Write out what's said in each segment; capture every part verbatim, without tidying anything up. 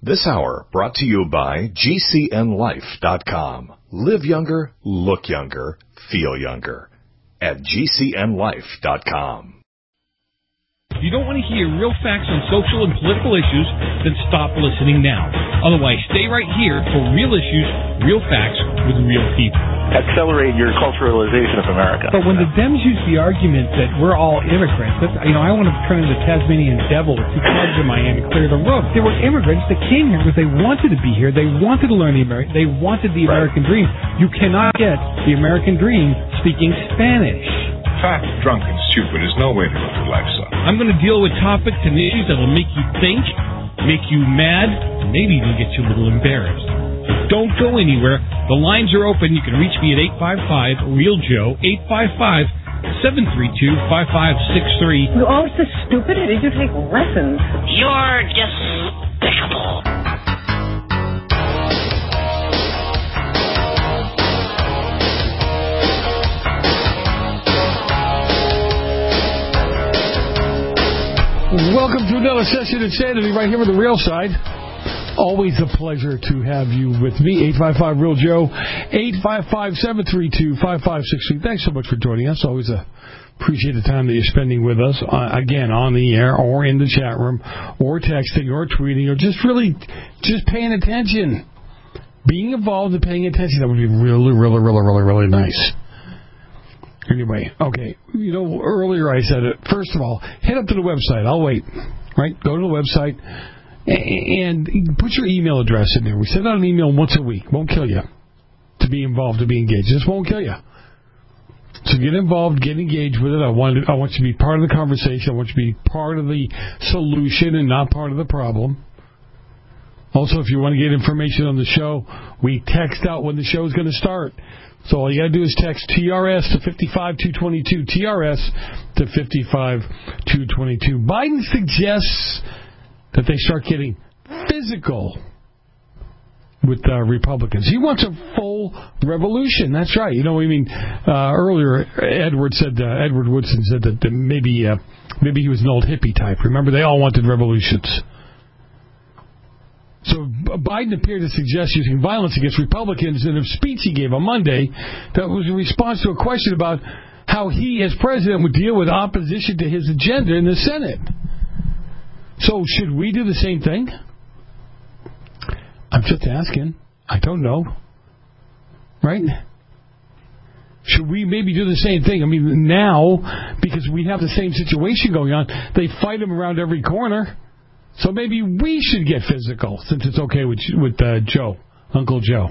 This hour brought to you by G C N life dot com. Live younger, look younger, feel younger. At G C N life dot com. If you don't want to hear real facts on social and political issues, then stop listening now. Otherwise, stay right here for real issues, real facts with real people. Accelerate your culturalization of America. But when the Dems use the argument that we're all immigrants, that's, you know, I want to turn into the Tasmanian devil with two clubs in my hand and clear the road. They were immigrants that came here because they wanted to be here. They wanted to learn the American. They wanted the Right. American dream. You cannot get the American dream speaking Spanish. Fat, drunk, and stupid is no way to live your life, son. I'm going to deal with topics and issues that will make you think, make you mad, and maybe even get you a little embarrassed. Don't go anywhere. The lines are open. You can reach me at eight five five, real Joe, eight five five, seven three two, five five six three. You're all so stupid. Did you take lessons? You're despicable. Welcome to another session of Insanity right here with the Real Side. Always a pleasure to have you with me. eight five five, real Joe, eight five five, seven three two, five five six three. Thanks so much for joining us. Always uh, appreciate the time that you're spending with us, uh, again, on the air or in the chat room or texting or tweeting or just really just paying attention. Being involved and paying attention, that would be really, really, really, really, really nice. Anyway, okay, you know, earlier I said it. First of all, head up to the website. I'll wait, right? Go to the website and put your email address in there. We send out an email once a week. Won't kill you to be involved, to be engaged. Just won't kill you. So get involved, get engaged with it. I want, to, I want you to be part of the conversation. I want you to be part of the solution and not part of the problem. Also, if you want to get information on the show, we text out when the show is going to start. So all you got to do is text T R S to five five two two two, T R S to five five two two two. Biden suggests that they start getting physical with uh, Republicans. He wants a full revolution. That's right. You know, I mean, uh, earlier Edward said, uh, Edward Woodson said that uh, maybe uh, maybe he was an old hippie type. Remember, they all wanted revolutions. So Biden appeared to suggest using violence against Republicans in a speech he gave on Monday that was in response to a question about how he, as president, would deal with opposition to his agenda in the Senate. So should we do the same thing? I'm just asking. I don't know. Right? Should we maybe do the same thing? I mean, now, because we have the same situation going on, they fight him around every corner. So maybe we should get physical, since it's okay with with uh, Joe, Uncle Joe.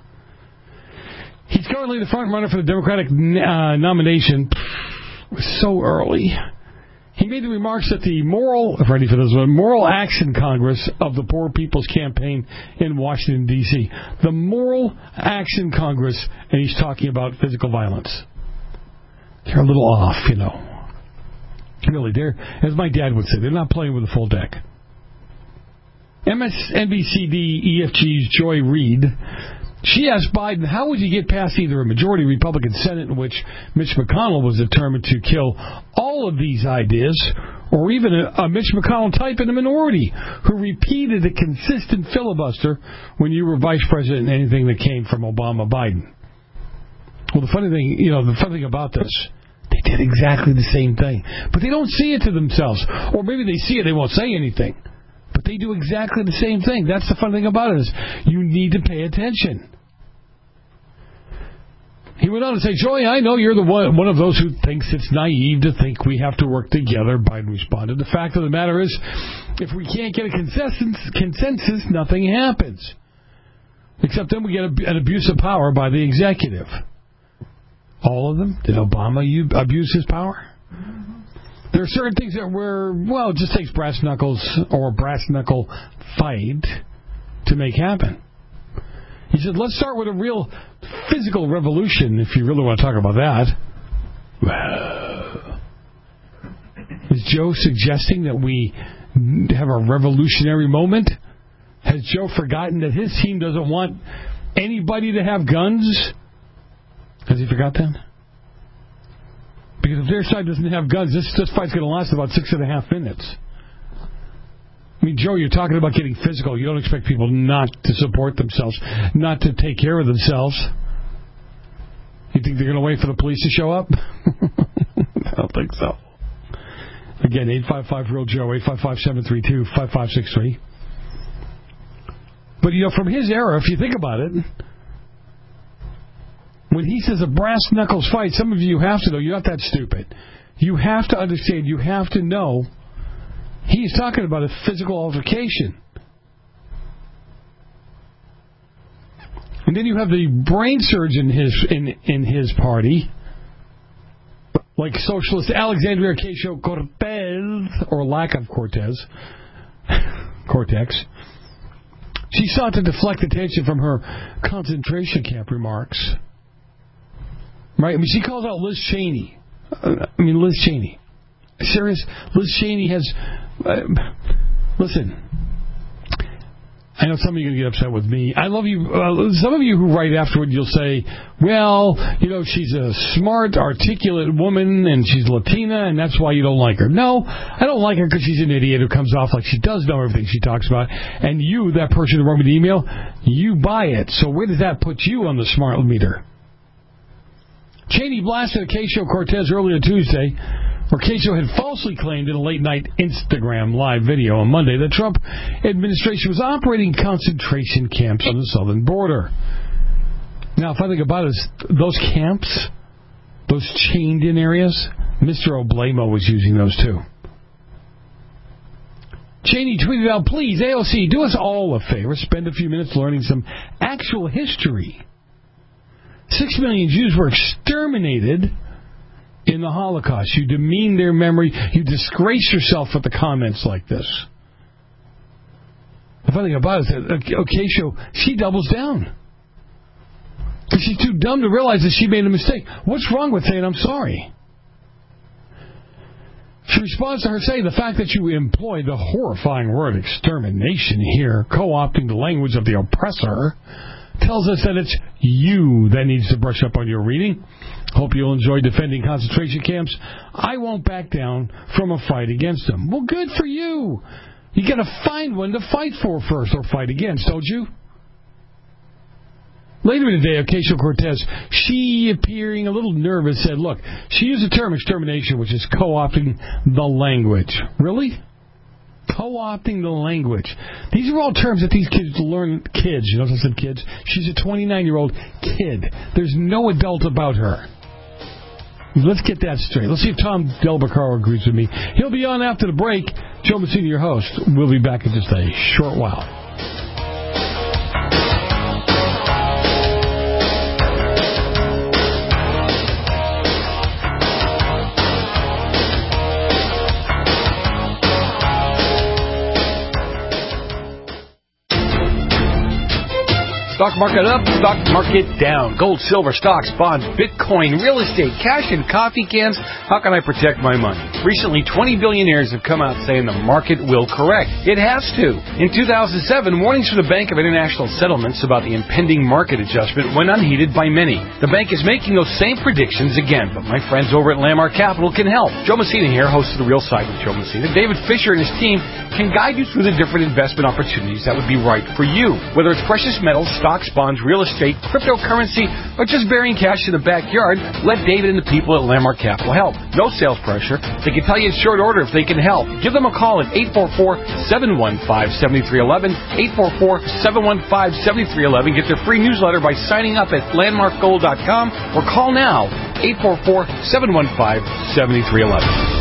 He's currently the front runner for the Democratic uh, nomination. So early. He made the remarks at the Moral, ready for this one, Moral Action Congress of the Poor People's Campaign in Washington, D C The Moral Action Congress, and he's talking about physical violence. They're a little off, you know. Really, they're, as my dad would say, they're not playing with a full deck. M S N B C D E F G's Joy Reid, she asked Biden, how would you get past either a majority Republican Senate in which Mitch McConnell was determined to kill all of these ideas, or even a, a Mitch McConnell type in the minority who repeated a consistent filibuster when you were vice president in anything that came from Obama Biden? Well, the funny thing, you know, the funny thing about this, they did exactly the same thing. But they don't see it to themselves. Or maybe they see it, they won't say anything. But they do exactly the same thing. That's the fun thing about it, is you need to pay attention. He went on to say, Joey, I know you're the one, one of those who thinks it's naive to think we have to work together. Biden responded. The fact of the matter is, if we can't get a consensus, consensus nothing happens. Except then we get an abuse of power by the executive. All of them? Did Obama abuse his power? There are certain things that were, well, it just takes brass knuckles or a brass knuckle fight to make happen. He said, let's start with a real physical revolution, if you really want to talk about that. Well, is Joe suggesting that we have a revolutionary moment? Has Joe forgotten that his team doesn't want anybody to have guns? Has he forgot that? Because if their side doesn't have guns, this, this fight's going to last about six and a half minutes. I mean, Joe, you're talking about getting physical. You don't expect people not to support themselves, not to take care of themselves. You think they're going to wait for the police to show up? I don't think so. Again, eight five five real Joe, eight five five, seven three two, five five six three. But, you know, from his era, if you think about it, when he says a brass knuckles fight, some of you have to know, you're not that stupid. You have to understand, you have to know, he's talking about a physical altercation. And then you have the brain surgeon in his, in, in his party, like socialist Alexandria Ocasio-Cortez, or lack of Cortez, Cortex. She sought to deflect attention from her concentration camp remarks. Right? I mean, she calls out Liz Cheney. Uh, I mean, Liz Cheney. Serious? Liz Cheney has... Uh, listen... I know some of you are going to get upset with me. I love you. Uh, some of you who write afterward, you'll say, well, you know, she's a smart, articulate woman, and she's Latina, and that's why you don't like her. No, I don't like her because she's an idiot who comes off like she does know everything she talks about. And you, that person who wrote me the email, you buy it. So where does that put you on the smart meter? Cheney blasted Ocasio-Cortez earlier Tuesday, where Ocasio had falsely claimed in a late-night Instagram live video on Monday that Trump administration was operating concentration camps on the southern border. Now, if I think about it, those camps, those chained-in areas, Mister Oblamo was using those too. Cheney tweeted out, please, A O C, do us all a favor, spend a few minutes learning some actual history. Six million Jews were exterminated in the Holocaust. You demean their memory. You disgrace yourself with the comments like this. The funny thing about it is that Ocasio, she doubles down. Because she's too dumb to realize that she made a mistake. What's wrong with saying, I'm sorry? She responds to her saying, the fact that you employ the horrifying word extermination here, co-opting the language of the oppressor, tells us that it's you that needs to brush up on your reading. Hope you'll enjoy defending concentration camps. I won't back down from a fight against them. Well, good for you. You got to find one to fight for first or fight against, don't you? Later in the day, Ocasio-Cortez, she appearing a little nervous, said, look, she used the term extermination, which is co-opting the language. Really? Co-opting the language. These are all terms that these kids learn. Kids, you know what I said, kids? She's a twenty-nine-year-old kid. There's no adult about her. Let's get that straight. Let's see if Tom Del Beccaro agrees with me. He'll be on after the break. Joe Messina, your host. We'll be back in just a short while. Stock market up, stock market down. Gold, silver, stocks, bonds, Bitcoin, real estate, cash, and coffee cans. How can I protect my money? Recently, twenty billionaires have come out saying the market will correct. It has to. In two thousand seven, warnings from the Bank of International Settlements about the impending market adjustment went unheeded by many. The bank is making those same predictions again, but my friends over at Landmark Capital can help. Joe Messina here, host of The Real Side with Joe Messina. David Fisher and his team can guide you through the different investment opportunities that would be right for you. Whether it's precious metals, stocks, bonds, real estate, cryptocurrency, or just burying cash in the backyard, let David and the people at Landmark Capital help. No sales pressure. They can tell you in short order if they can help. Give them a call at eight four four, seven one five, seven three one one, eight four four, seven one five, seven three one one. Get their free newsletter by signing up at landmark gold dot com or call now, eight four four, seven one five, seven three one one.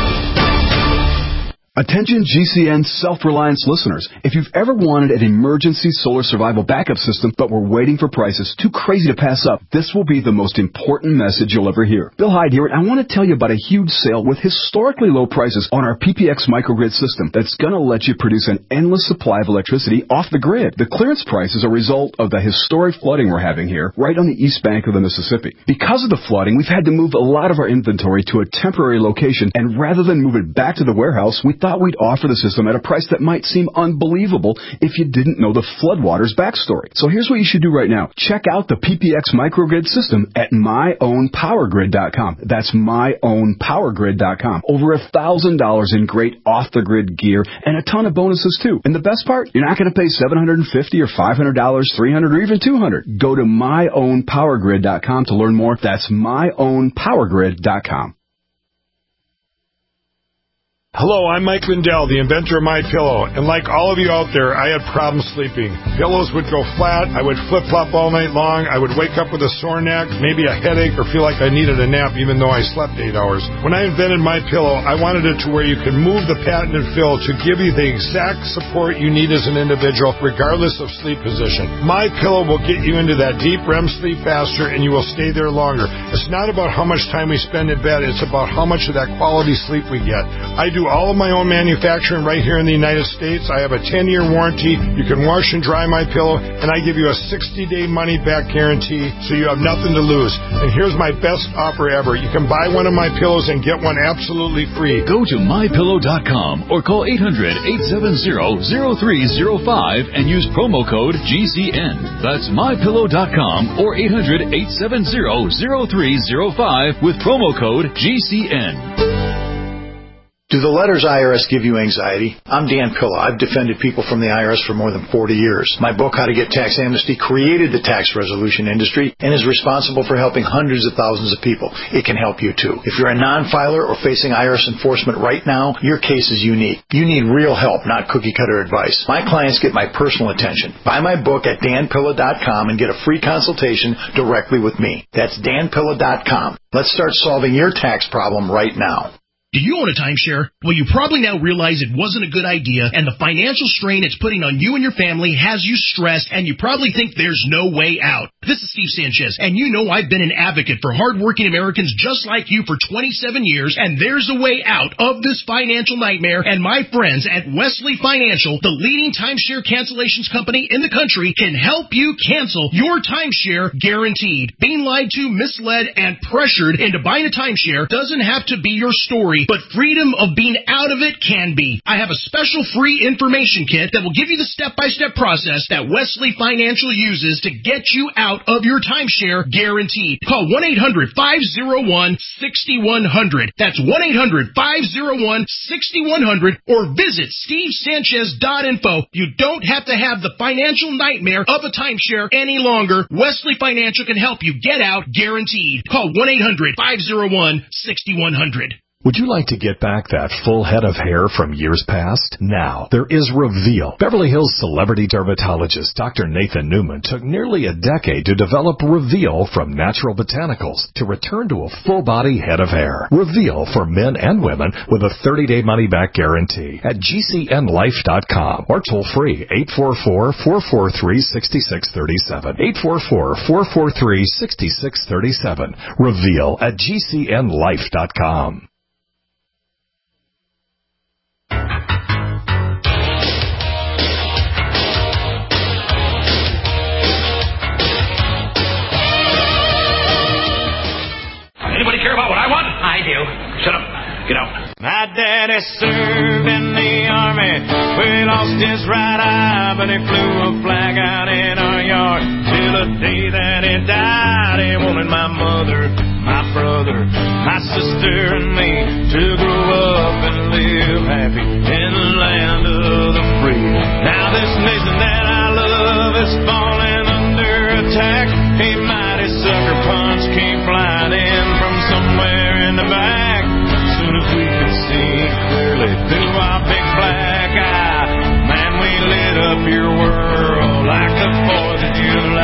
Attention G C N Self-Reliance listeners. If you've ever wanted an emergency solar survival backup system but were waiting for prices too crazy to pass up, this will be the most important message you'll ever hear. Bill Hyde here, and I want to tell you about a huge sale with historically low prices on our P P X microgrid system that's going to let you produce an endless supply of electricity off the grid. The clearance price is a result of the historic flooding we're having here right on the east bank of the Mississippi. Because of the flooding, we've had to move a lot of our inventory to a temporary location, and rather than move it back to the warehouse, we thought we'd offer the system at a price that might seem unbelievable if you didn't know the Floodwaters backstory. So here's what you should do right now. Check out the P P X microgrid system at my own power grid dot com. That's my own power grid dot com. Over a thousand dollars in great off-the-grid gear and a ton of bonuses too. And the best part, you're not going to pay seven hundred fifty dollars or five hundred dollars, three hundred dollars or even two hundred dollars. Go to my own power grid dot com to learn more. That's my own power grid dot com. Hello, I'm Mike Lindell, the inventor of MyPillow, and like all of you out there, I had problems sleeping. Pillows would go flat, I would flip-flop all night long, I would wake up with a sore neck, maybe a headache, or feel like I needed a nap even though I slept eight hours. When I invented MyPillow, I wanted it to where you could move the patented fill to give you the exact support you need as an individual, regardless of sleep position. MyPillow will get you into that deep R E M sleep faster, and you will stay there longer. It's not about how much time we spend in bed, it's about how much of that quality sleep we get. I do all of my own manufacturing right here in the United States. I have a ten-year warranty. You can wash and dry my pillow, and I give you a sixty-day money-back guarantee, so you have nothing to lose. And here's my best offer ever. You can buy one of my pillows and get one absolutely free. Go to my pillow dot com or call eight hundred, eight seven zero, zero three zero five and use promo code G C N. That's my pillow dot com or eight hundred, eight seven zero, zero three zero five with promo code G C N. Do the letters I R S give you anxiety? I'm Dan Pilla. I've defended people from the I R S for more than forty years. My book, How to Get Tax Amnesty, created the tax resolution industry and is responsible for helping hundreds of thousands of people. It can help you too. If you're a non-filer or facing I R S enforcement right now, your case is unique. You need real help, not cookie-cutter advice. My clients get my personal attention. Buy my book at dan pilla dot com and get a free consultation directly with me. That's dan pilla dot com. Let's start solving your tax problem right now. Do you own a timeshare? Well, you probably now realize it wasn't a good idea, and the financial strain it's putting on you and your family has you stressed, and you probably think there's no way out. This is Steve Sanchez, and you know I've been an advocate for hardworking Americans just like you for twenty-seven years, and there's a way out of this financial nightmare, and my friends at Wesley Financial, the leading timeshare cancellations company in the country, can help you cancel your timeshare guaranteed. Being lied to, misled, and pressured into buying a timeshare doesn't have to be your story, but freedom of being out of it can be. I have a special free information kit that will give you the step-by-step process that Wesley Financial uses to get you out of your timeshare guaranteed. Call one eight hundred, five oh one, six one zero zero. That's one eight hundred, five oh one, six one zero zero or visit steve sanchez dot info. You don't have to have the financial nightmare of a timeshare any longer. Wesley Financial can help you get out guaranteed. Call one eight hundred, five oh one, six one zero zero. Would you like to get back that full head of hair from years past? Now, there is Reveal. Beverly Hills celebrity dermatologist Doctor Nathan Newman took nearly a decade to develop Reveal from natural botanicals to return to a full-body head of hair. Reveal for men and women with a thirty-day money-back guarantee at G C N life dot com or toll-free eight four four, four four three, six six three seven. eight four four, four four three, six six three seven. Reveal at G C N life dot com. Anybody care about what I want? I do. Shut up. Get out. My daddy served in the army. We lost his right eye, but he flew a flag out in our yard. Till the day that he died, he wanted my mother, my brother, my sister, and me to grow up and live happy in the land of the free. Now this nation that I love is falling under attack. A mighty sucker punch came flying in from somewhere in the back. Soon as we could see clearly through our big black eye, man, we lit up your world like the fourth of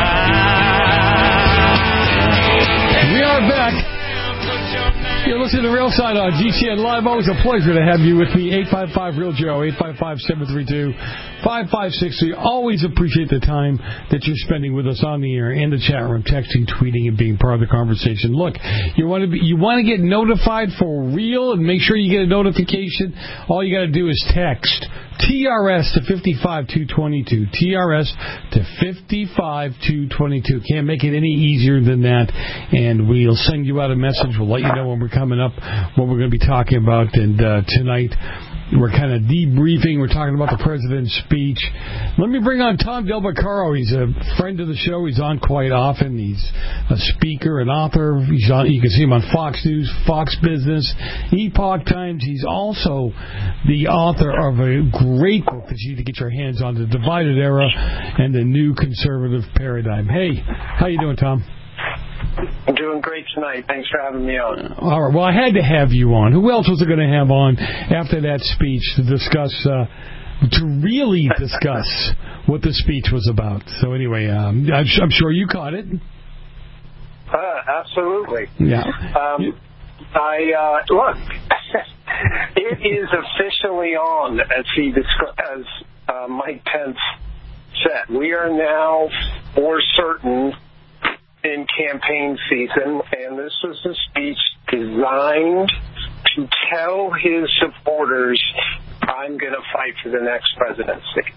July. We are back. You're listening to Real Side on G C N Live. Always a pleasure to have you with me. eight five five, real Joe, eight five five, seven three two, five five six three. Always appreciate the time that you're spending with us on the air, in the chat room, texting, tweeting, and being part of the conversation. Look, you want to be, you want to get notified for real and make sure you get a notification. All you got to do is text T R S to five five two two two. T R S to five five two two two. Can't make it any easier than that. And we'll send you out a message. We'll let you know when we're coming up, what we're going to be talking about. And uh, tonight, We're kind of debriefing. We're talking about the president's speech. Let me bring on Tom Del Beccaro. He's a friend of the show. He's on quite often. He's a speaker, an author. He's on, you can see him on Fox News, Fox Business, Epoch Times. He's also the author of a great book that you need to get your hands on, The Divided Era and the New Conservative Paradigm. Hey, how you doing, Tom? I'm doing great tonight. Thanks for having me on. All right. Well, I had to have you on. Who else was I going to have on after that speech to discuss, uh, to really discuss what the speech was about? So anyway, um, I'm, I'm sure you caught it. Uh, absolutely. Yeah. Um, I uh, look. It is officially on, as he descri- as uh, Mike Pence said. We are now for certain in campaign season, and this was a speech designed to tell his supporters, I'm going to fight for the next presidency.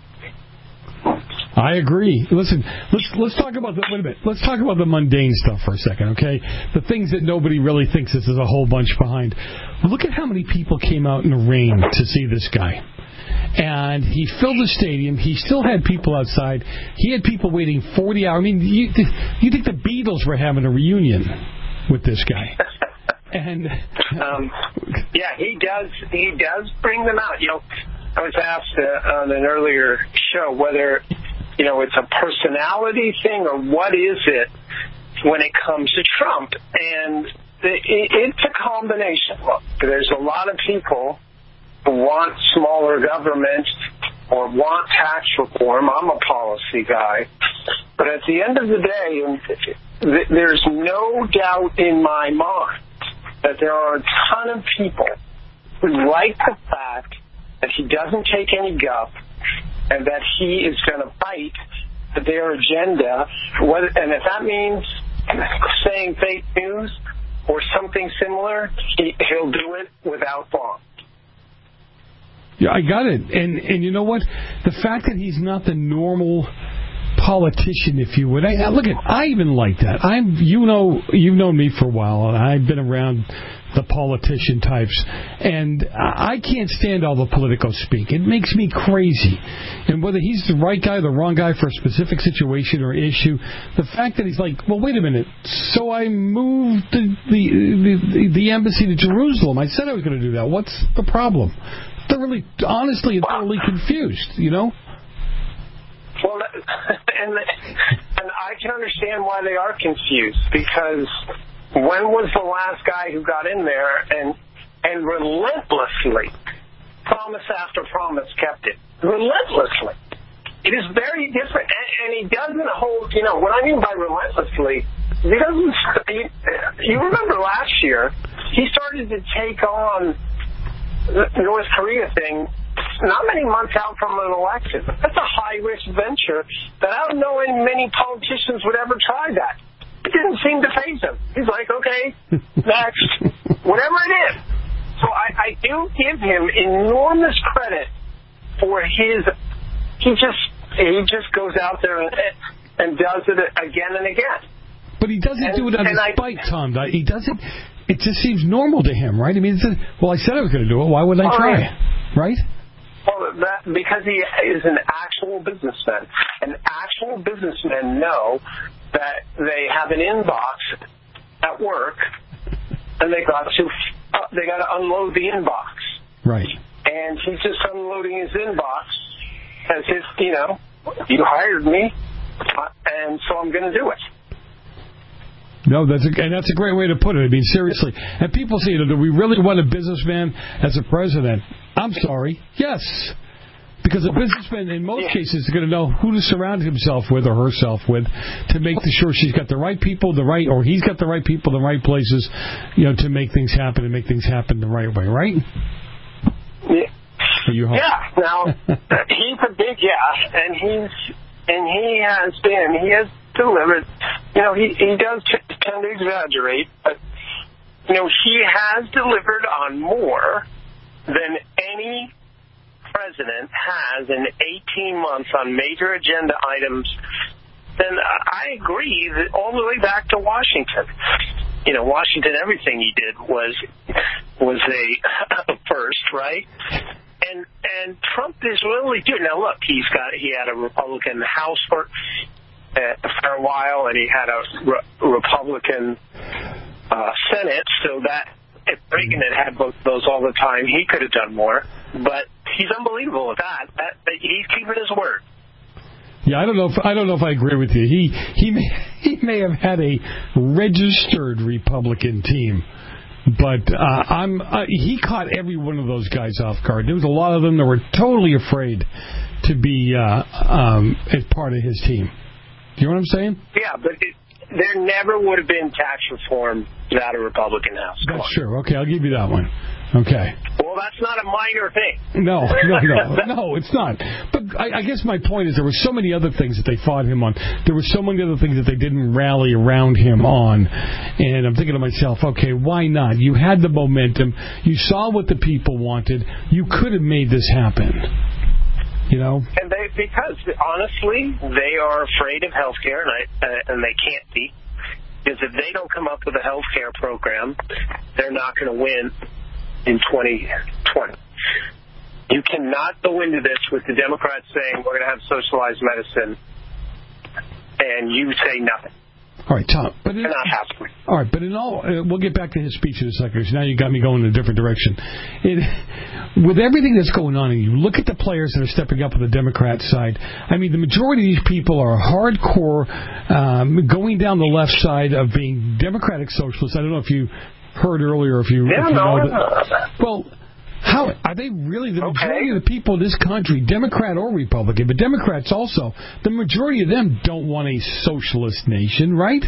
I agree. Listen, let's let's talk about the wait a minute. Let's talk about the mundane stuff for a second, okay? The things that nobody really thinks this is a whole bunch behind. Look at how many people came out in the rain to see this guy. And he filled the stadium. He still had people outside. He had people waiting forty hours. I mean, you, you think the Beatles were having a reunion with this guy? And um, yeah, he does. He does bring them out. You know, I was asked uh, on an earlier show whether you know it's a personality thing or what is it when it comes to Trump, and it, it's a combination. Look, there's a lot of people want smaller government or want tax reform. I'm a policy guy. But at the end of the day, there's no doubt in my mind that there are a ton of people who like the fact that he doesn't take any guff and that he is going to fight their agenda. And if that means saying fake news or something similar, he, he'll do it without thought. Yeah, I got it. And and you know what? The fact that he's not the normal politician, if you would. I, look at, I even like that. I'm, you know, you've known me for a while, and I've been around the politician types, and I can't stand all the political speak. It makes me crazy. And whether he's the right guy or the wrong guy for a specific situation or issue, the fact that he's like, well, wait a minute, so I moved the the, the, the embassy to Jerusalem. I said I was going to do that. What's the problem? Thoroughly, honestly, thoroughly confused, you know? Well, and, and I can understand why they are confused, because when was the last guy who got in there and and relentlessly, promise after promise, kept it? Relentlessly. It is very different. And, and he doesn't hold, you know, what I mean by relentlessly, he doesn't, he, you remember last year, he started to take on the North Korea thing not many months out from an election. That's a high-risk venture that I don't know any many politicians would ever try that. It didn't seem to faze him. He's like, okay, next, whatever it is. So I, I do give him enormous credit for his, he just he just goes out there and, and does it again and again. But he doesn't and, do it out of spite, Tom. He doesn't. It just seems normal to him, right? I mean, it's a, well, I said I was going to do it. Why would I try? Right. right? Well, that, because he is an actual businessman. And actual businessmen know that they have an inbox at work, and they got to uh, they got to unload the inbox. Right. And he's just unloading his inbox as if, you know, you hired me, uh, and so I'm going to do it. No, that's a, and that's a great way to put it. I mean, seriously. And people say, you know, do we really want a businessman as a president? I'm sorry. Yes. Because a businessman, in most yeah. cases, is going to know who to surround himself with or herself with to make sure she's got the right people, the right, or he's got the right people, the right places, you know, to make things happen and make things happen the right way, right? Yeah. You yeah. Now, he's a big yeah, and he's and he has been, he has delivered. You know, he, he does t- tend to exaggerate, but, you know, he has delivered on more than any president has in eighteen months on major agenda items. Then I agree that all the way back to Washington. You know, Washington, everything he did was was a, a first, right? And and Trump is really doing. Now look, he's got he had a Republican House for uh, for a while, and he had a re- Republican uh, Senate. So that if Reagan had had both those all the time, he could have done more. But he's unbelievable at that. That, that he's keeping his word. Yeah, I don't know if I don't know if I agree with you. He he may he may have had a registered Republican team. But uh, I'm uh, he caught every one of those guys off guard. There was a lot of them that were totally afraid to be uh, um, as part of his team. Do you know what I'm saying? Yeah, but it, there never would have been tax reform without a Republican House. Come That's on. true. Okay, I'll give you that one. Okay. Well, that's not a minor thing. No, no, no, no, it's not. But I, I guess my point is there were so many other things that they fought him on. There were so many other things that they didn't rally around him on. And I'm thinking to myself, okay, why not? You had the momentum. You saw what the people wanted. You could have made this happen. You know? And they, because honestly, they are afraid of health care, and, I, uh, and they can't be. Because if they don't come up with a health care program, they're not going to win in twenty twenty. You cannot go into this with the Democrats saying we're going to have socialized medicine, and you say nothing. All right, Tom. But in, They're not happening. All right, but in all, uh, we'll get back to his speech in a second, because now you got me going in a different direction. It, with everything that's going on, and you look at the players that are stepping up on the Democrat side, I mean, the majority of these people are hardcore, um, going down the left side of being Democratic socialists. I don't know if you heard earlier, if you, yeah, if you no, know that. Well, how are they really the majority okay. of the people in this country, Democrat or Republican, but Democrats also, the majority of them don't want a socialist nation, right?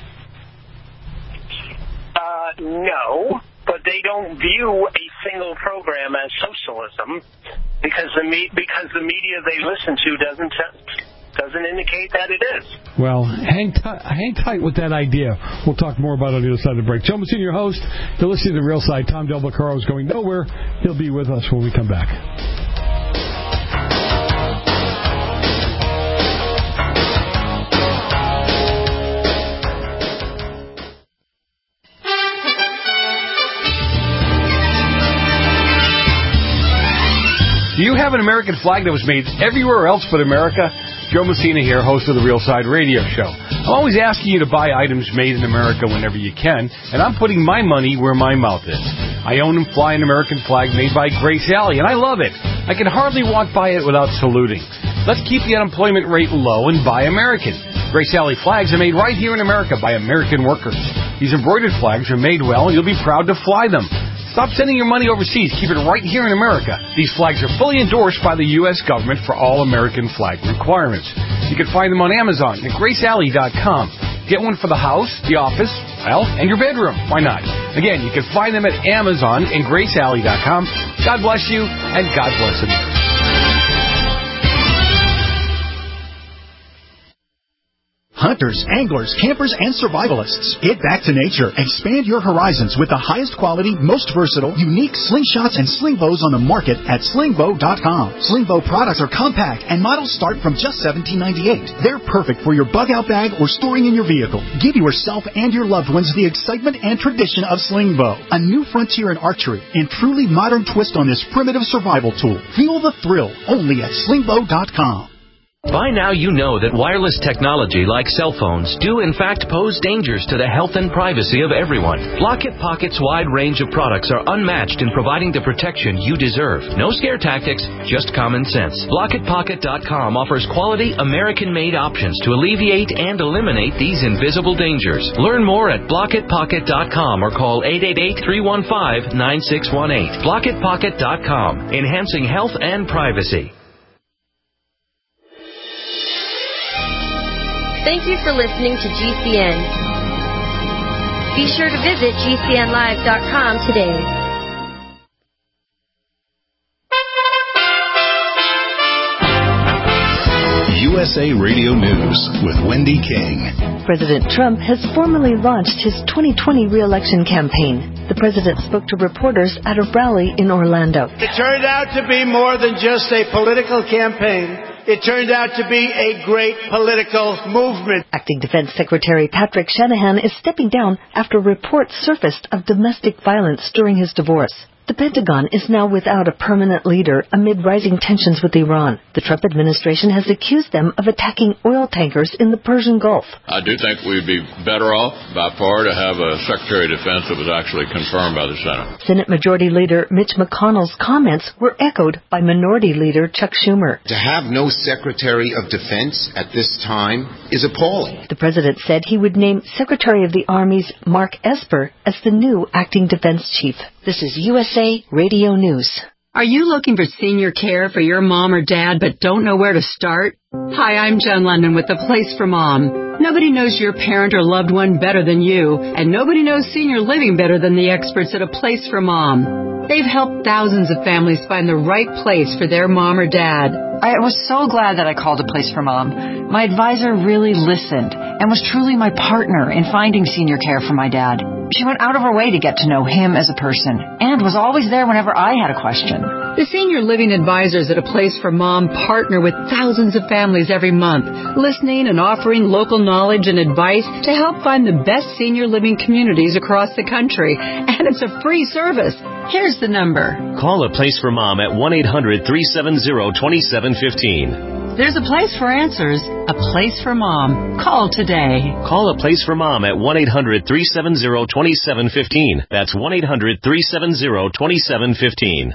Uh, no, but they don't view a single program as socialism because the me- because the media they listen to doesn't doesn't indicate that it is. Well, hang, t- hang tight with that idea. We'll talk more about it on the other side of the break. Joe Messina, your host. You're listening to The Real Side. Tom Del Beccaro is going nowhere. He'll be with us when we come back. Do you have an American flag that was made everywhere else but America? Joe Messina here, host of the Real Side Radio Show. I'm always asking you to buy items made in America whenever you can, and I'm putting my money where my mouth is. I own and fly an American flag made by Grace Alley, and I love it. I can hardly walk by it without saluting. Let's keep the unemployment rate low and buy American. Grace Alley flags are made right here in America by American workers. These embroidered flags are made well, and you'll be proud to fly them. Stop sending your money overseas. Keep it right here in America. These flags are fully endorsed by the U S government for all American flag requirements. You can find them on Amazon at grace alley dot com. Get one for the house, the office, well, and your bedroom. Why not? Again, you can find them at Amazon and grace alley dot com. God bless you, and God bless America. Hunters, anglers, campers, and survivalists. Get back to nature. Expand your horizons with the highest quality, most versatile, unique slingshots and sling bows on the market at sling bow dot com. Sling bow products are compact and models start from just seventeen ninety-eight. They're perfect for your bug-out bag or storing in your vehicle. Give yourself and your loved ones the excitement and tradition of sling bow. A new frontier in archery and truly modern twist on this primitive survival tool. Feel the thrill only at sling bow dot com. By now you know that wireless technology like cell phones do in fact pose dangers to the health and privacy of everyone. Blockit Pocket's wide range of products are unmatched in providing the protection you deserve. No scare tactics, just common sense. Blockit Pocket dot com offers quality American-made options to alleviate and eliminate these invisible dangers. Learn more at Blockit Pocket dot com or call eight eight eight, three one five, nine six one eight. Blockit Pocket dot com, enhancing health and privacy. Thank you for listening to G C N. Be sure to visit G C N live dot com today. U S A Radio News with Wendy King. President Trump has formally launched his twenty twenty re-election campaign. The president spoke to reporters at a rally in Orlando. It turned out to be more than just a political campaign. It turned out to be a great political movement. Acting Defense Secretary Patrick Shanahan is stepping down after reports surfaced of domestic violence during his divorce. The Pentagon is now without a permanent leader amid rising tensions with Iran. The Trump administration has accused them of attacking oil tankers in the Persian Gulf. I do think we'd be better off by far to have a Secretary of Defense that was actually confirmed by the Senate. Senate Majority Leader Mitch McConnell's comments were echoed by Minority Leader Chuck Schumer. To have no Secretary of Defense at this time is appalling. The president said he would name Secretary of the Army's Mark Esper as the new acting defense chief. This is U S A Radio News. Are you looking for senior care for your mom or dad but don't know where to start? Hi, I'm Jen London with The Place for Mom. Nobody knows your parent or loved one better than you, and nobody knows senior living better than the experts at A Place for Mom. They've helped thousands of families find the right place for their mom or dad. I was so glad that I called A Place for Mom. My advisor really listened and was truly my partner in finding senior care for my dad. She went out of her way to get to know him as a person and was always there whenever I had a question. The senior living advisors at A Place for Mom partner with thousands of families every month, listening and offering local knowledge and advice to help find the best senior living communities across the country. And it's a free service. Here's the number. Call A Place for Mom at one eight hundred three seven zero two seven one five. There's a place for answers, a place for mom. Call today. Call A Place for Mom at one eight hundred three seven zero two seven one five. That's one eight hundred three seven zero two seven one five.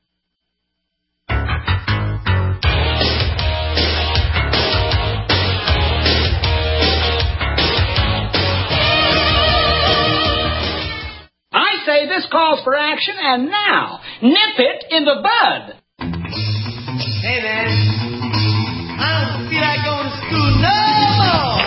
I say this calls for action, and now, nip it in the bud. Hey, man. I don't feel like going to school no more.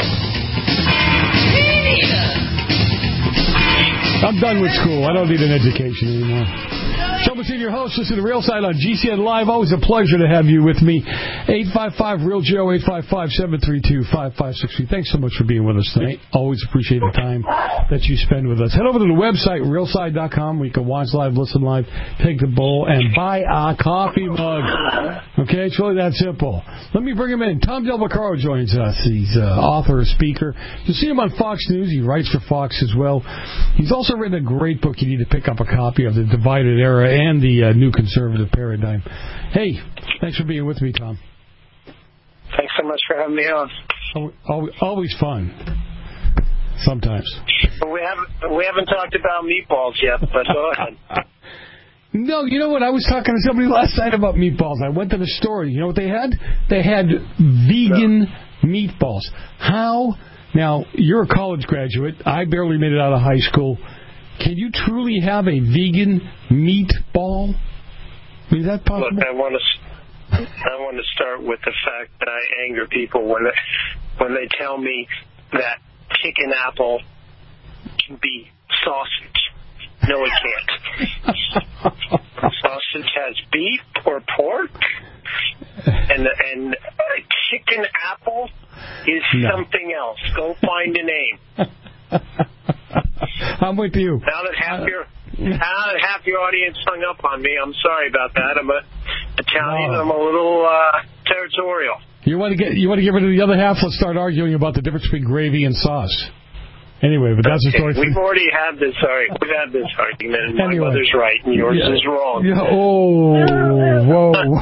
Me neither. I'm done with school. I don't need an education anymore. Joe Messina, your host. Listen to Real Side on G C N Live. Always a pleasure to have you with me. eight five five, real Joe, eight five five, seven three two, five five six three. Thanks so much for being with us tonight. Always appreciate the time that you spend with us. Head over to the website, real side dot com, where you can watch live, listen live, take the bowl, and buy a coffee mug. Okay, it's really that simple. Let me bring him in. Tom Del Vaccaro joins us. He's uh, author and speaker. You'll see him on Fox News. He writes for Fox as well. He's also written a great book you need to pick up a copy of, The Divided Era and the uh, New Conservative Paradigm. Hey, thanks for being with me, Tom. Thanks so much for having me on. Always, always fun. Sometimes. We haven't we haven't talked about meatballs yet, but go ahead. No, you know what? I was talking to somebody last night about meatballs. I went to the store. You know what they had? They had vegan no. meatballs. How? Now, you're a college graduate. I barely made it out of high school. Can you truly have a vegan meatball? Is that possible? Look, I want to I want to start with the fact that I anger people when they, when they tell me that chicken apple can be sausage. No, it can't. Sausage has beef or pork, and and chicken apple is no. something else. Go find a name. I'm with you. Now that half your now that half your audience hung up on me, I'm sorry about that. I'm a Italian. No. I'm a little uh, territorial. You want to get you want to get rid of the other half? Let's start arguing about the difference between gravy and sauce. Anyway, but that's okay, a story. We've already had this. Sorry, we've had this argument. And anyway. My mother's right, and yours yeah. is wrong. Yeah. Oh, whoa!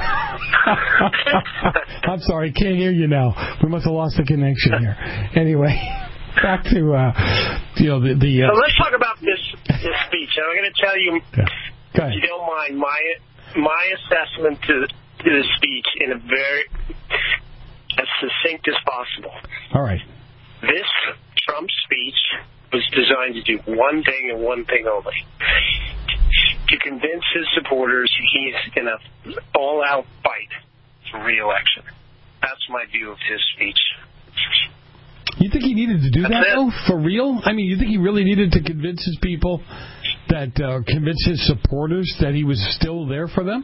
I'm sorry, can't hear you now. We must have lost the connection here. Anyway, back to uh, you know the the. Uh, so let's talk about this this speech. And I'm going to tell you, yeah. if you don't mind, my my assessment to to the speech in a very as succinct as possible. All right. This Trump speech was designed to do one thing and one thing only. To convince his supporters he's in an all-out fight for re-election. That's my view of his speech. You think he needed to do That's that, it. though? For real? I mean, you think he really needed to convince his people, that uh, convince his supporters that he was still there for them?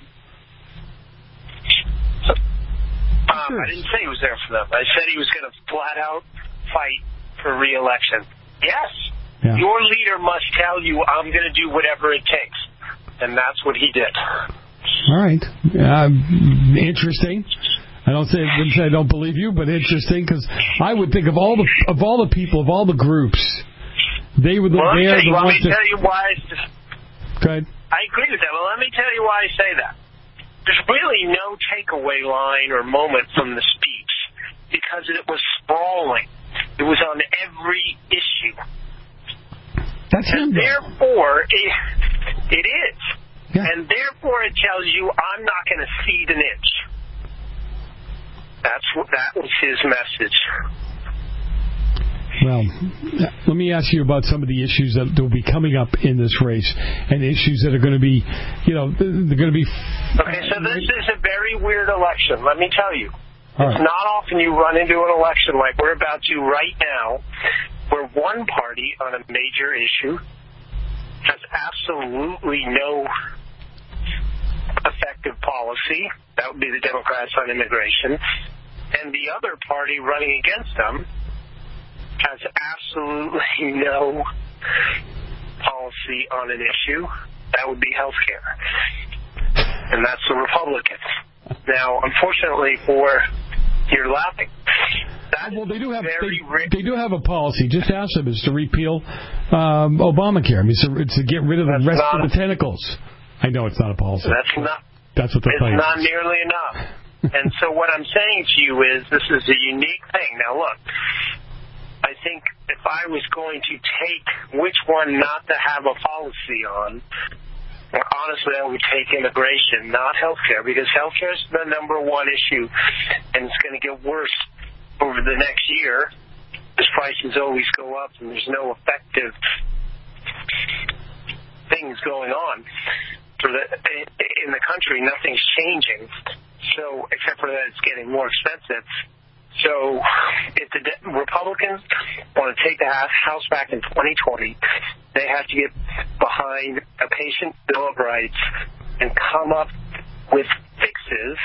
Um, I didn't say he was there for them. I said he was going to flat-out fight for re-election. Yes, yeah. Your leader must tell you, I'm going to do whatever it takes. And that's what he did. All right. Uh, interesting. I don't say, I wouldn't say I don't believe you, but interesting, because I would think of all the of all the people, of all the groups, they were the, well, they are the you want ones me to that... tell you why? It's just, Go ahead. I agree with that. Well, let me tell you why I say that. There's really no takeaway line or moment from the speech because it was sprawling. It was on every issue. That's and him. Therefore, it, it is. Yeah. And therefore, it tells you I'm not going to cede an inch. That's what, that was his message. Well, let me ask you about some of the issues that will be coming up in this race and issues that are going to be, you know, they're going to be... Okay, so this is a very weird election, let me tell you. All it's right. not often you run into an election like we're about to right now, where one party on a major issue has absolutely no effective policy. That would be the Democrats on immigration. And the other party running against them has absolutely no policy on an issue. That would be health care. And that's the Republicans. Now, unfortunately for... You're laughing. That well, they do have very they, they do have a policy. Just ask them. It's to repeal um, Obamacare. I mean, it's to, it's to get rid of the that's rest not, of the tentacles. I know it's not a policy. That's not. That's what the It's claim not is. nearly enough. And so what I'm saying to you is this is a unique thing. Now, look, I think if I was going to take which one not to have a policy on, honestly, I would take immigration, not health care, because health care is the number one issue, and it's going to get worse over the next year as prices always go up and there's no effective things going on for the in the country. Nothing's changing, so except for that it's getting more expensive. So if the Republicans want to take the House back in twenty twenty, they have to get behind a patient bill of rights and come up with fixes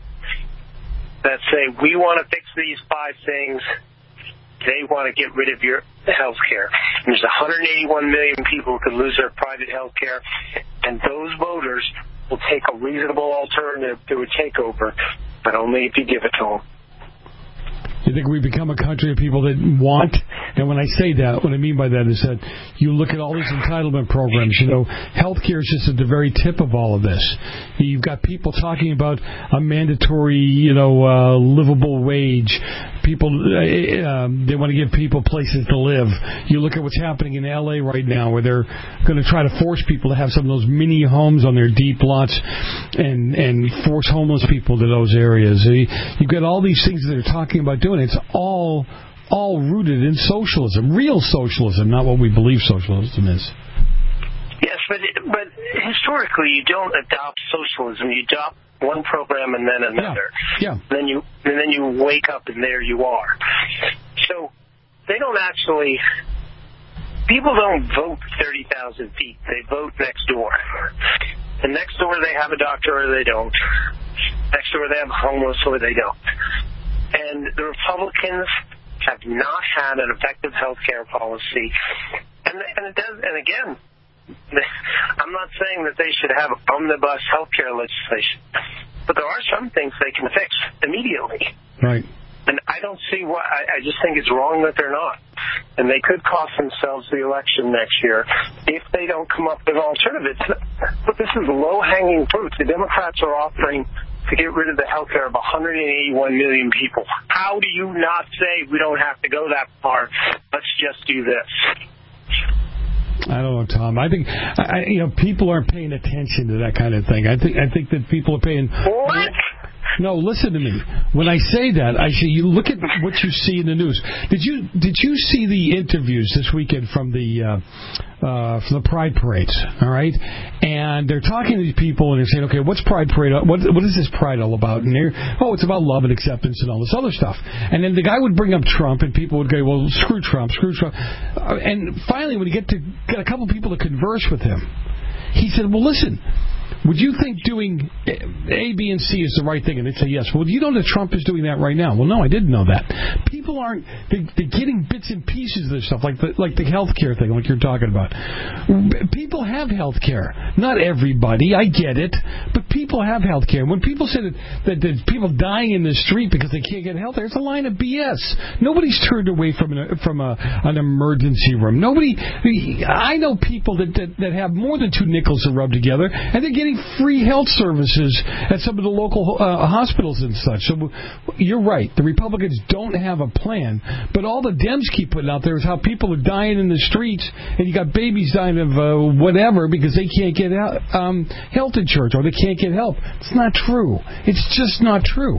that say, we want to fix these five things. They want to get rid of your health care. There's one hundred eighty-one million people who could lose their private health care, and those voters will take a reasonable alternative to a takeover, but only if you give it to them. You think we become a country of people that want, and when I say that, what I mean by that is that you look at all these entitlement programs, you know, healthcare is just at the very tip of all of this. You've got people talking about a mandatory, you know, uh, livable wage. People, uh, um, they want to give people places to live. You look at what's happening in L A right now, where they're going to try to force people to have some of those mini homes on their deep lots and, and force homeless people to those areas. You've got all these things that they're talking about doing. It's all all rooted in socialism, real socialism, not what we believe socialism is. Yes, but but historically, you don't adopt socialism. You adopt one program and then another. Yeah. yeah. Then you and then you wake up and there you are. So they don't actually. People don't vote thirty thousand feet. They vote next door. And next door they have a doctor or they don't. Next door they have homeless or they don't. And the Republicans have not had an effective health care policy. And, and it does. And again, I'm not saying that they should have omnibus health care legislation, but there are some things they can fix immediately. Right. And I don't see why. I, I just think it's wrong that they're not. And they could cost themselves the election next year if they don't come up with alternatives. But this is low-hanging fruit. The Democrats are offering to get rid of the health care of one hundred eighty-one million people. How do you not say we don't have to go that far? Let's just do this. I don't know, Tom. I think I, you know people aren't paying attention to that kind of thing. I think I think that people are paying. What? No, listen to me. When I say that, I say you look at what you see in the news. Did you did you see the interviews this weekend from the uh, uh, from the Pride parades? All right, and they're talking to these people and they're saying, okay, what's Pride parade? What what is this Pride all about? And they're oh, it's about love and acceptance and all this other stuff. And then the guy would bring up Trump, and people would go, well, screw Trump, screw Trump. Uh, and finally, when you get to get a couple people to converse with him, he said, well, listen. would you think doing A, B, and C is the right thing? And they'd say yes. Well, you know that Trump is doing that right now. Well, no, I didn't know that. People aren't, they, they're getting bits and pieces of this stuff, like the, like the health care thing, like you're talking about. People have health care. Not everybody, I get it, but people have health care. When people say that, that there's people dying in the street because they can't get health care, it's a line of B S. Nobody's turned away from an, from a, an emergency room. Nobody, I know people that, that, that have more than two nickels to rub together, and they're getting free health services at some of the local uh, hospitals and such. So you're right. The Republicans don't have a plan, but all the Dems keep putting out there is how people are dying in the streets, and you got babies dying of uh, whatever because they can't get um, health insurance or they can't get help. It's not true. It's just not true.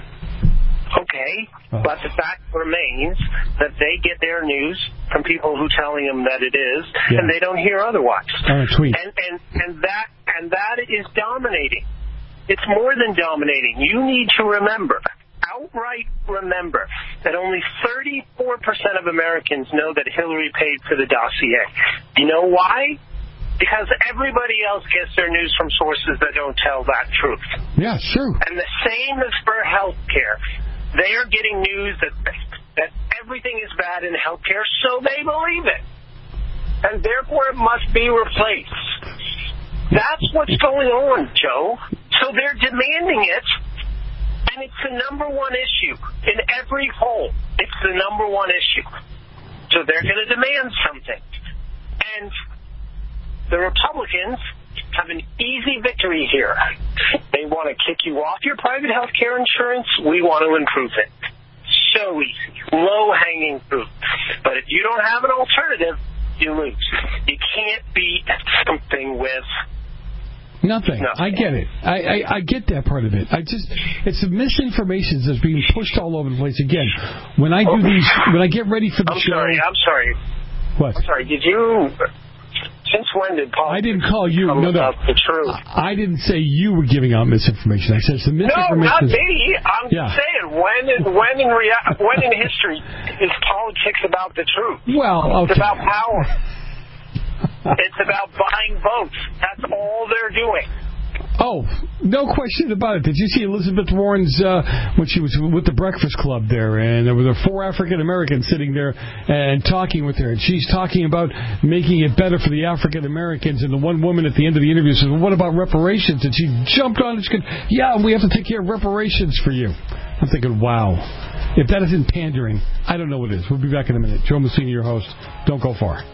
Okay, but the fact remains that they get their news from people who telling them that it is, yeah. and they don't hear otherwise. On a tweet. And, and and that and that is dominating. It's more than dominating. You need to remember, outright remember, that only thirty-four percent of Americans know that Hillary paid for the dossier. You know why? Because everybody else gets their news from sources that don't tell that truth. Yeah, sure. And the same is for health care. They are getting news that that everything is bad in health care, so they believe it. And therefore it must be replaced. That's what's going on, Joe. So they're demanding it, and it's the number one issue. In every poll, it's the number one issue. So they're going to demand something. And the Republicans have an easy victory here. They want to kick you off your private health care insurance. We want to improve it. So easy. Low-hanging fruit. But if you don't have an alternative, you lose. You can't beat something with Nothing. Nothing. I get it. I, I, I get that part of it. I just, it's the misinformation that's being pushed all over the place. Again, when I do these, when I get ready for the I'm show. sorry, I'm sorry. What? I'm sorry, did you... Since when did Paul? I didn't call you. No, no. The truth. I, I didn't say you were giving out misinformation. I said it's the misinformation. No, not me. I'm yeah. saying when in when in rea- when in history is politics about the truth? Well, okay. It's about power. It's about buying votes. That's all they're doing. Oh, no question about it. Did you see Elizabeth Warren's, uh, when she was with the Breakfast Club there, and there were four African Americans sitting there and talking with her, and she's talking about making it better for the African Americans, and the one woman at the end of the interview says, well, what about reparations? And she jumped on and she said, yeah, we have to take care of reparations for you. I'm thinking, wow. If that isn't pandering, I don't know what it is. We'll be back in a minute. Joe Messina, your host. Don't go far.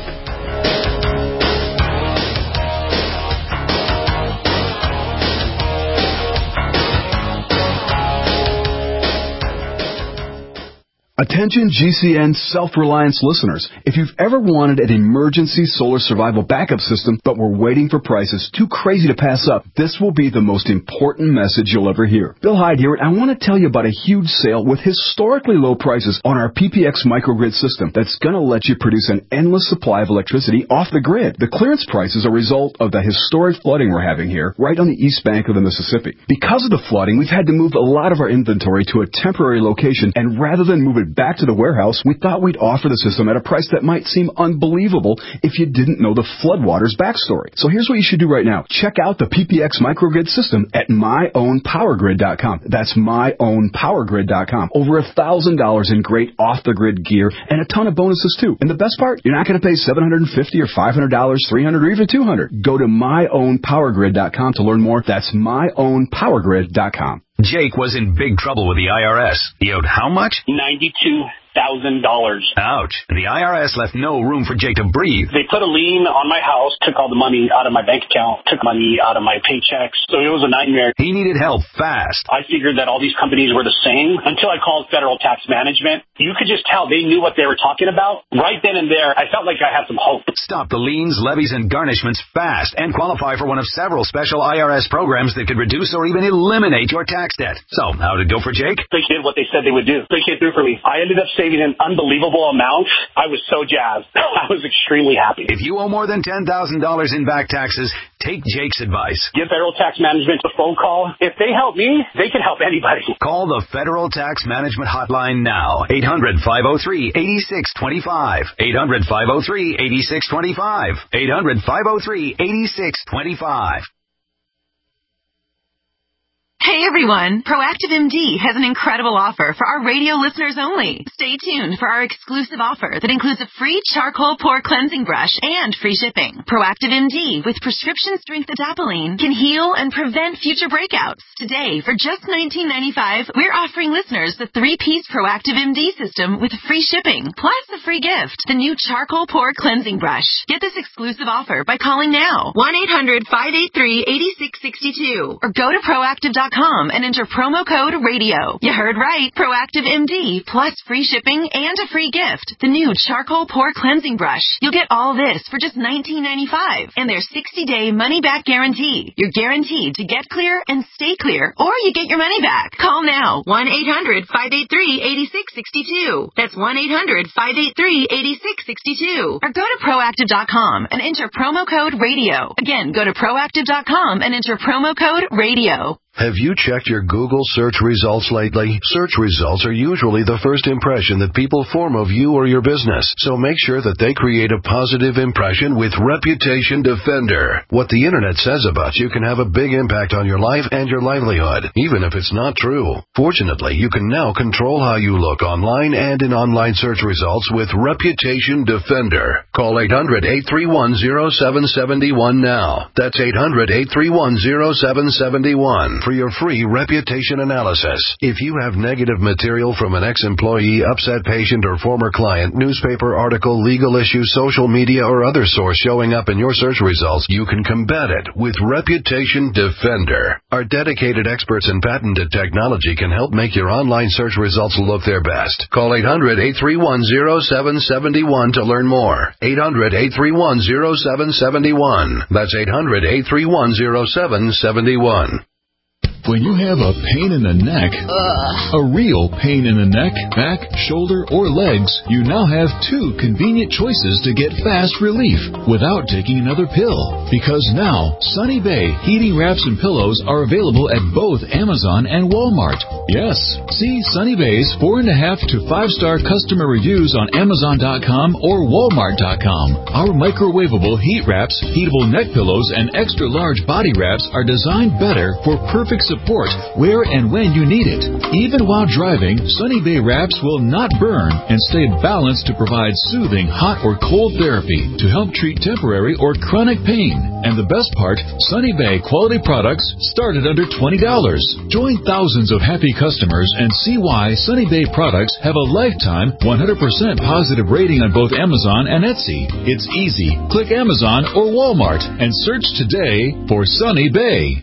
Attention G C N self-reliance listeners. If you've ever wanted an emergency solar survival backup system but were waiting for prices too crazy to pass up, this will be the most important message you'll ever hear. Bill Hyde here, and I want to tell you about a huge sale with historically low prices on our P P X microgrid system that's going to let you produce an endless supply of electricity off the grid. The clearance price is a result of the historic flooding we're having here right on the east bank of the Mississippi. Because of the flooding, we've had to move a lot of our inventory to a temporary location, and rather than move it back to the warehouse, we thought we'd offer the system at a price that might seem unbelievable if you didn't know the floodwaters backstory. So here's what you should do right now. Check out the P P X microgrid system at my own power grid dot com. That's my own power grid dot com. Over a thousand dollars in great off-the-grid gear and a ton of bonuses too. And the best part, you're not going to pay seven hundred fifty dollars or five hundred dollars, three hundred dollars or even two hundred dollars. Go to my own power grid dot com to learn more. That's my own power grid dot com. Jake was in big trouble with the I R S. He owed how much? ninety-two thousand dollars. Ouch. The I R S left no room for Jake to breathe. They put a lien on my house, took all the money out of my bank account, took money out of my paychecks. So it was a nightmare. He needed help fast. I figured that all these companies were the same until I called Federal Tax Management. You could just tell they knew what they were talking about. Right then and there, I felt like I had some hope. Stop the liens, levies, and garnishments fast and qualify for one of several special I R S programs that could reduce or even eliminate your tax debt. So, how did it go for Jake? They did what they said they would do. They came through for me. I ended up saving an unbelievable amount. I was so jazzed. I was extremely happy. If you owe more than ten thousand dollars in back taxes, take Jake's advice. Give Federal Tax Management a phone call. If they help me, they can help anybody. Call the Federal Tax Management Hotline now. eight hundred, five oh three, eight six two five. eight hundred, five oh three, eight six two five. eight hundred, five oh three, eight six two five. Hey everyone, Proactive M D has an incredible offer for our radio listeners only. Stay tuned for our exclusive offer that includes a free charcoal pore cleansing brush and free shipping. Proactive M D with prescription strength adapalene can heal and prevent future breakouts. Today, for just nineteen ninety-five dollars, we're offering listeners the three-piece Proactive M D system with free shipping, plus a free gift, the new charcoal pore cleansing brush. Get this exclusive offer by calling now, one eight hundred, five eight three, eight six six two, or go to proactive dot com and enter promo code radio. You heard right. Proactive M D plus free shipping and a free gift. The new charcoal pore cleansing brush. You'll get all this for just nineteen ninety-five dollars and their sixty-day money-back guarantee. You're guaranteed to get clear and stay clear, or you get your money back. Call now. one eight hundred, five eight three, eight six six two. That's one eight hundred, five eight three, eight six six two. Or go to proactive dot com and enter promo code radio. Again, go to proactive dot com and enter promo code radio. Have you checked your Google search results lately? Search results are usually the first impression that people form of you or your business, so make sure that they create a positive impression with Reputation Defender. What the internet says about you can have a big impact on your life and your livelihood, even if it's not true. Fortunately, you can now control how you look online and in online search results with Reputation Defender. Call eight hundred, eight three one, zero seven seven one now. That's eight hundred, eight three one, zero seven seven one. For your free reputation analysis. If you have negative material from an ex-employee, upset patient, or former client, newspaper article, legal issue, social media, or other source showing up in your search results, you can combat it with Reputation Defender. Our dedicated experts in patented technology can help make your online search results look their best. Call eight hundred, eight three one, zero seven seven one to learn more. eight hundred, eight three one, zero seven seven one. That's eight hundred, eight three one, zero seven seven one. When you have a pain in the neck, Ugh. a real pain in the neck, back, shoulder, or legs, you now have two convenient choices to get fast relief without taking another pill. Because now, Sunny Bay heating wraps and pillows are available at both Amazon and Walmart. Yes, see Sunny Bay's four and a half to five star customer reviews on Amazon dot com or Walmart dot com. Our microwavable heat wraps, heatable neck pillows, and extra large body wraps are designed better for perfect support support where and when you need it. Even while driving, Sunny Bay wraps will not burn and stay balanced to provide soothing hot or cold therapy to help treat temporary or chronic pain. And the best part, Sunny Bay quality products start at under twenty dollars. Join thousands of happy customers and see why Sunny Bay products have a lifetime one hundred percent positive rating on both Amazon and Etsy. It's easy. Click Amazon or Walmart and search today for Sunny Bay.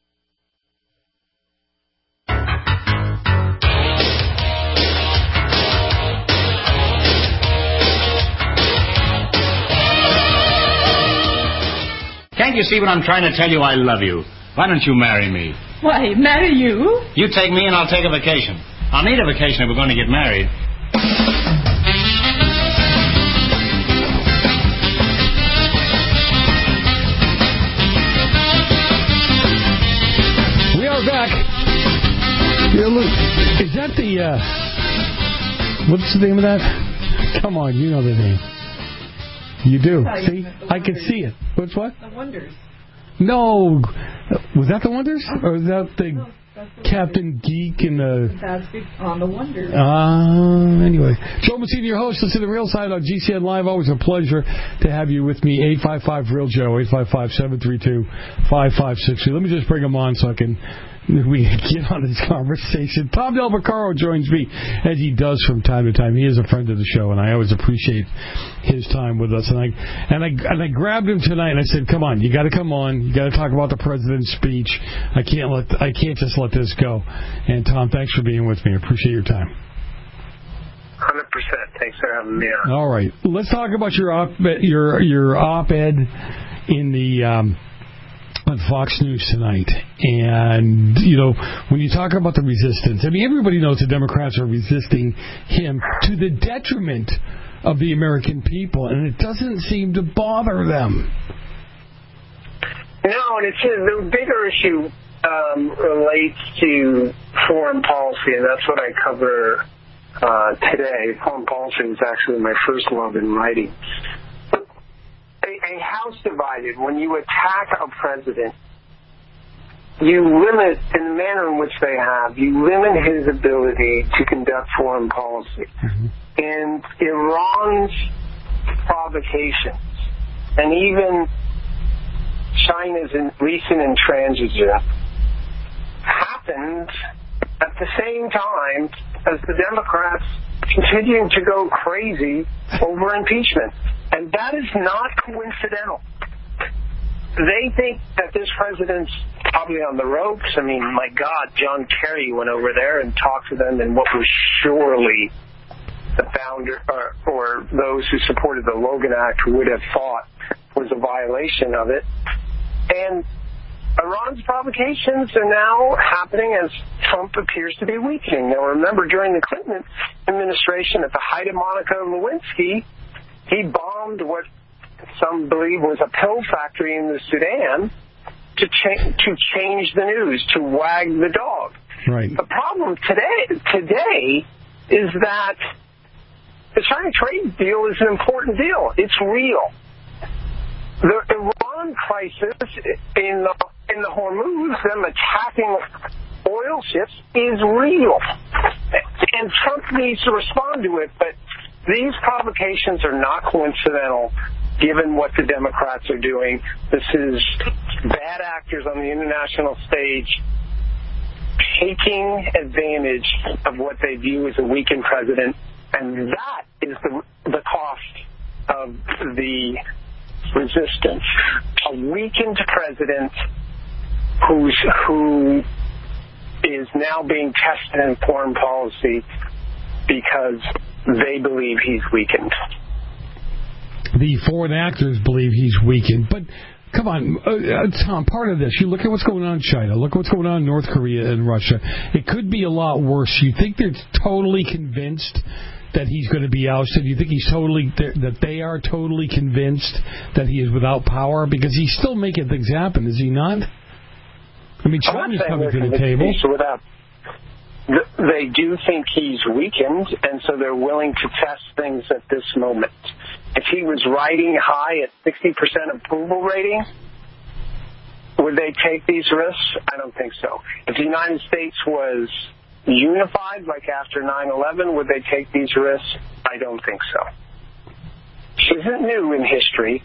Can't you see what I'm trying to tell you? I love you. Why don't you marry me? Why, marry you? You take me and I'll take a vacation. I'll need a vacation if we're going to get married. We are back. Yeah, look, is that the, uh, what's the name of that? Come on, you know the name. You do. See? I can see it. Which what? The Wonders. No. Was that the Wonders? Or was that the no, Captain Geek and the... That's on the Wonders. Ah, uh, anyway. Joe Massini, your host. Listen to The Real Side on G C N Live. Always a pleasure to have you with me. eight five five, real Joe, eight five five, seven three two, five five six two. Let me just bring him on so I can... we get on this conversation. Tom Del Vaccaro joins me, as he does from time to time. He is a friend of the show, and I always appreciate his time with us. And I and I and I grabbed him tonight, and I said, "Come on, you got to come on. You got to talk about the president's speech. I can't let I can't just let this go." And Tom, thanks for being with me. I appreciate your time. one hundred percent. Thanks for having me on. All right, let's talk about your op your your op-ed in the. Um, on Fox News tonight. And, you know, when you talk about the resistance, I mean, everybody knows the Democrats are resisting him to the detriment of the American people, and it doesn't seem to bother them. No, and it's the bigger issue um, relates to foreign policy, and that's what I cover uh, today. Foreign policy is actually my first love in writing. A, a house divided, when you attack a president, you limit, in the manner in which they have, you limit his ability to conduct foreign policy. Mm-hmm. And Iran's provocations, and even China's recent intransigence, happened at the same time as the Democrats continuing to go crazy over impeachment. And that is not coincidental. They think that this president's probably on the ropes. I mean, my God, John Kerry went over there and talked to them in what was surely the founder or, or those who supported the Logan Act would have thought was a violation of it. And Iran's provocations are now happening as Trump appears to be weakening. Now, remember, during the Clinton administration, at the height of Monica Lewinsky, he bombed what some believe was a pill factory in the Sudan to, cha- to change the news, to wag the dog. Right. The problem today, today is that the China trade deal is an important deal. It's real. The Iran crisis in the, in the Hormuz, them attacking oil ships, is real. And Trump needs to respond to it, but these provocations are not coincidental, given what the Democrats are doing. This is bad actors on the international stage taking advantage of what they view as a weakened president, and that is the, the cost of the resistance. A weakened president who's, who is now being tested in foreign policy because they believe he's weakened. The foreign actors believe he's weakened. But, come on, uh, Tom, part of this, you look at what's going on in China, look at what's going on in North Korea and Russia. It could be a lot worse. You think they're totally convinced that he's going to be ousted? You think he's totally that they are totally convinced that he is without power? Because he's still making things happen, is he not? I mean, China's coming to the table. Without, they do think he's weakened, and so they're willing to test things at this moment. If he was riding high at sixty percent approval rating, would they take these risks? I don't think so. If the United States was unified, like after nine eleven, would they take these risks? I don't think so. This isn't new in history.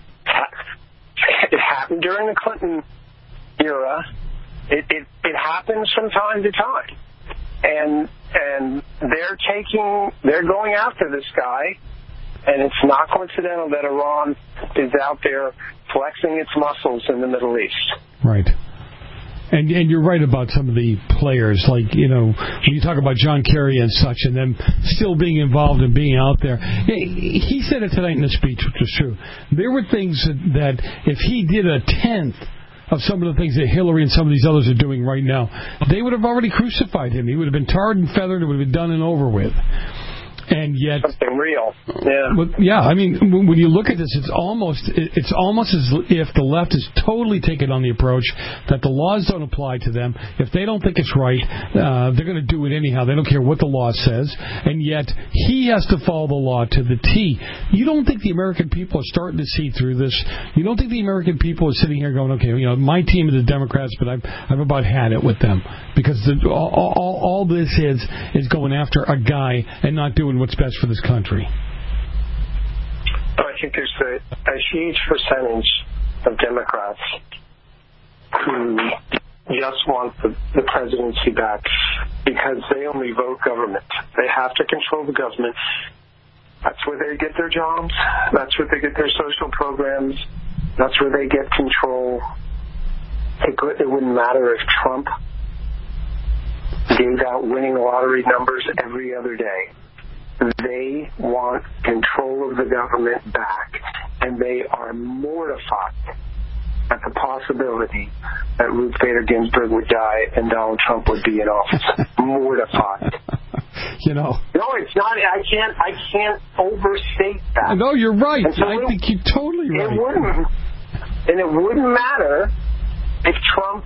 It happened during the Clinton era. It, it, it happens from time to time. And and they're taking, they're going after this guy, and it's not coincidental that Iran is out there flexing its muscles in the Middle East. Right. And and you're right about some of the players, like, you know, when you talk about John Kerry and such, and them still being involved and being out there. He said it tonight in the speech, which was true. There were things that, that if he did a tenth of some of the things that Hillary and some of these others are doing right now, they would have already crucified him. He would have been tarred and feathered. It would have been done and over with. And yet, something real. Yeah. Well, yeah. I mean, when you look at this, it's almost it's almost as if the left is totally taken on the approach that the laws don't apply to them. If they don't think it's right, uh, they're going to do it anyhow. They don't care what the law says. And yet, he has to follow the law to the T. You don't think the American people are starting to see through this? You don't think the American people are sitting here going, okay, you know, my team is the Democrats, but I've I've about had it with them, because the, all, all all this is is going after a guy and not doing what's best for this country. I think there's a, a huge percentage of Democrats who just want the, the presidency back because they only vote government. They have to control the government. That's where they get their jobs. That's where they get their social programs. That's where they get control. It, could, it wouldn't matter if Trump gave out winning lottery numbers every other day. They want control of the government back, and they are mortified at the possibility that Ruth Bader Ginsburg would die and Donald Trump would be in office. Mortified. You know. No, it's not. I can't. I can't overstate that. No, you're right. So I it, think you're totally right. It wouldn't, and it wouldn't matter if Trump.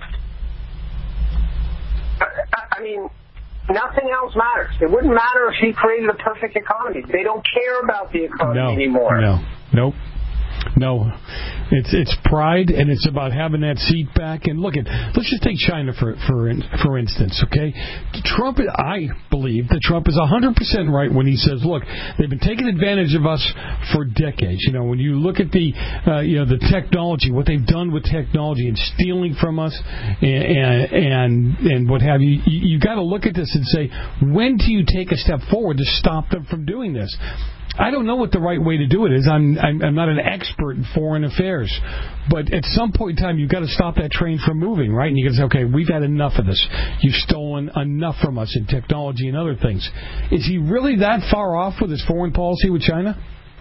I, I mean. Nothing else matters. It wouldn't matter if he created a perfect economy. They don't care about the economy no, anymore. No, nope. No, it's it's pride, and it's about having that seat back. And look at, let's just take China for for for instance, okay? Trump, I believe that Trump is one hundred percent right when he says, look, they've been taking advantage of us for decades. You know, when you look at the uh, you know the technology, what they've done with technology and stealing from us, and and and what have you, you, you got to look at this and say, when do you take a step forward to stop them from doing this? I don't know what the right way to do it is. I'm, I'm I'm not an expert in foreign affairs, but at some point in time, you've got to stop that train from moving, right? And you got to say, okay, we've had enough of this. You've stolen enough from us in technology and other things. Is he really that far off with his foreign policy with China?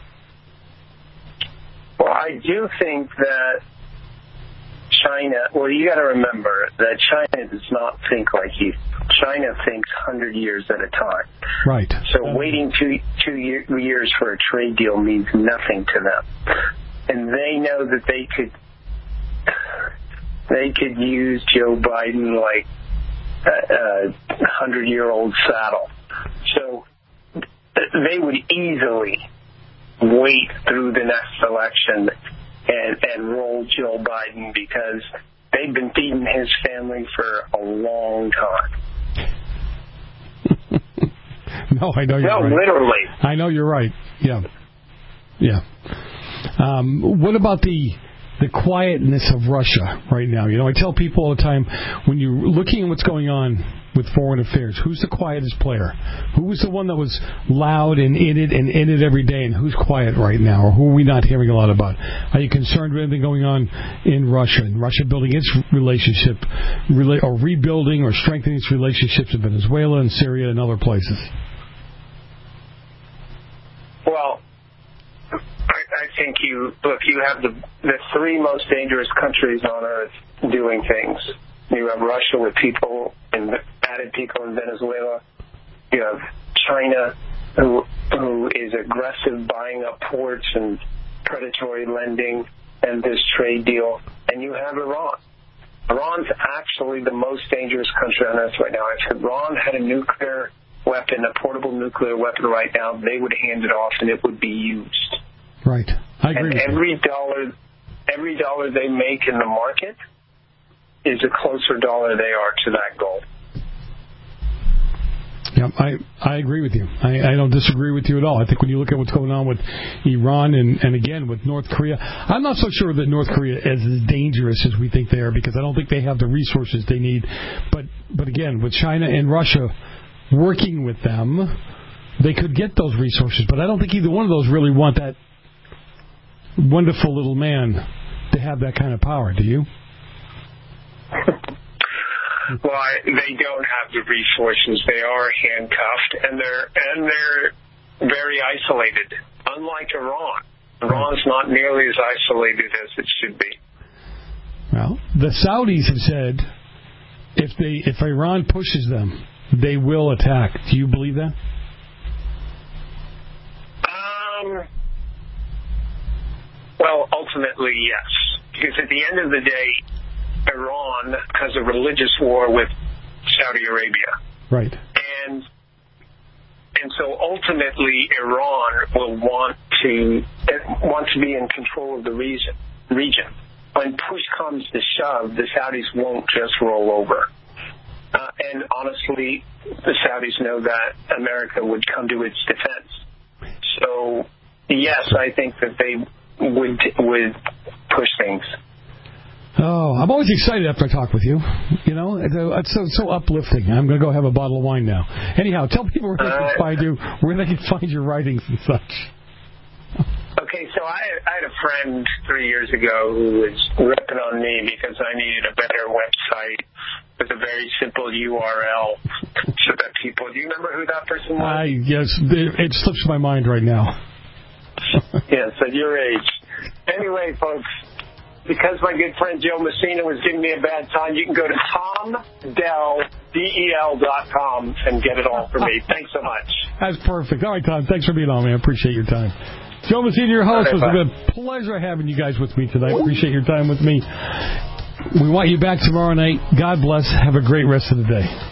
Well, I do think that China, well, you got to remember that China does not think like you. China thinks one hundred years at a time. Right. So um, waiting two two year, years for a trade deal means nothing to them. And they know that they could they could use Joe Biden like a hundred-year-old saddle. So they would easily wait through the next election and, and roll Joe Biden because they've been feeding his family for a long time. No, I know you're no, right. No, literally. I know you're right. Yeah. Yeah. Um, what about the the quietness of Russia right now? You know, I tell people all the time, when you're looking at what's going on with foreign affairs, who's the quietest player? Who was the one that was loud and in it and in it every day, and who's quiet right now? Or who are we not hearing a lot about? Are you concerned with anything going on in Russia? And Russia building its relationship, or rebuilding or strengthening its relationships with Venezuela and Syria and other places? Well, I, I think you, look, you have the, the three most dangerous countries on earth doing things. You have Russia with people, and added people in Venezuela. You have China, who who is aggressive, buying up ports and predatory lending and this trade deal. And you have Iran. Iran's actually the most dangerous country on earth right now. If Iran had a nuclear weapon, a portable nuclear weapon right now, they would hand it off and it would be used. Right. I agree. And with every you. dollar, every dollar they make in the market is a closer dollar they are to that goal. Yeah, I, I agree with you. I, I don't disagree with you at all. I think when you look at what's going on with Iran and, and again with North Korea, I'm not so sure that North Korea is as dangerous as we think they are, because I don't think they have the resources they need. But but again, with China and Russia working with them, they could get those resources. But I don't think either one of those really want that wonderful little man to have that kind of power. Do you? Well, I, they don't have the resources. They are handcuffed, and they're and they're very isolated. Unlike Iran, Iran's not nearly as isolated as it should be. Well, the Saudis have said if they if Iran pushes them, they will attack. Do you believe that? Um. Well, ultimately, yes, because at the end of the day, Iran has a religious war with Saudi Arabia. Right. And and so ultimately Iran will want to want to be in control of the region. Region. When push comes to shove, the Saudis won't just roll over. Uh, and honestly, the Saudis know that America would come to its defense. So yes, I think that they would would push things. Oh, I'm always excited after I talk with you. You know, it's so, so uplifting. I'm going to go have a bottle of wine now. Anyhow, tell people where they can find you, where they can find your writings and such. Okay, so I, I had a friend three years ago who was ripping on me because I needed a better website with a very simple U R L so that people... Do you remember who that person was? I, yes, it, it slips my mind right now. Yes, at your age. Anyway, folks, because my good friend Joe Messina was giving me a bad time, you can go to tom del dot com and get it all for me. Thanks so much. That's perfect. All right, Tom, thanks for being on, man. I appreciate your time. Joe Messina, your host. It was a pleasure having you guys with me tonight. Appreciate your time with me. We want you back tomorrow night. God bless. Have a great rest of the day.